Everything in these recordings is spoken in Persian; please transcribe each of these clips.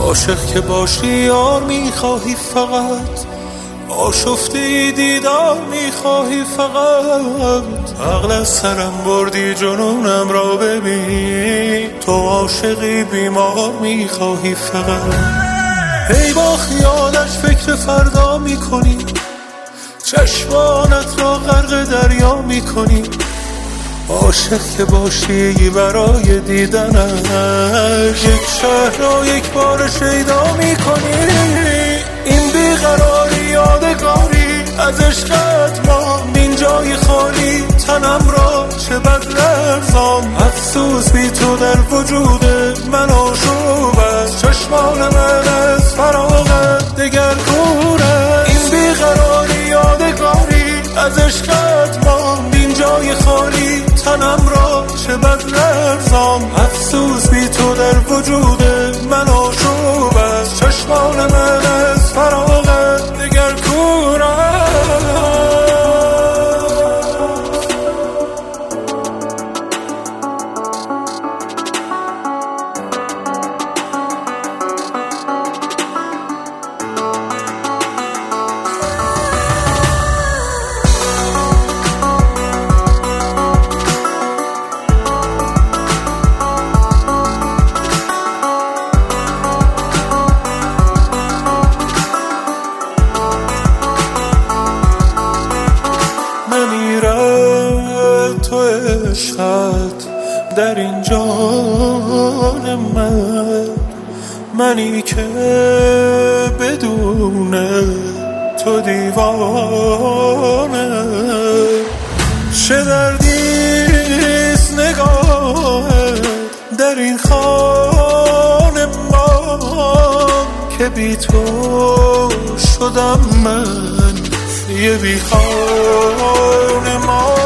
عاشق که باشی یار میخواهی فقط، آشفته دیدار میخواهی فقط. عقل از سرم بردی جنونم را ببین، تو عاشقی بیمار میخواهی فقط. هی با خیالش فکر فردا میکنی، چشمانت را غرق دریا میکنی. عاشق که باشی برای دیدنش، یک شهر را یک بار شیدا میکنی. این بیقراری یادگاری از عشقت ماند، این جای خالی تنم را چه بد لرزان. افسوس بی تو در وجود من آشوب است، چشمان من از فراغت دگر کور است. این بیقراری یادگاری از عشقت ماند، این جای خالی تنم را چه بد لرزان. افسوس بی تو در وجود من آشوب است، چشمان من از فراغت دگر کور است. تو عشقت در این جان منی که بدون تو دیوانه. چه دردیست نگاهت در این خانه ما، که بی تو شدم من یه بی خانه ما.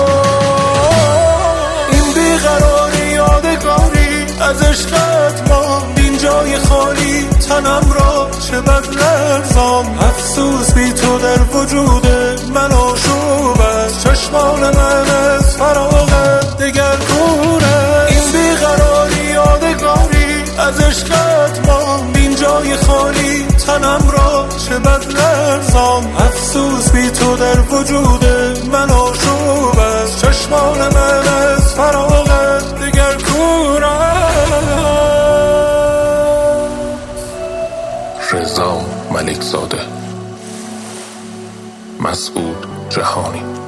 از عشقت ماند، این جای خالی تنم را چه بد لرزان. افسوس بی تو در وجود من آشوب است، چشمان من از فراغت دگر کور است. این بیقراری یادگاری از عشقت ماند، این جای خالی تنم را چه بد لرزان. افسوس بی تو در وجود من آشوب است، چشمان من از فراغت دگر کور است. رضا ملکزاده، مسعود جهانی.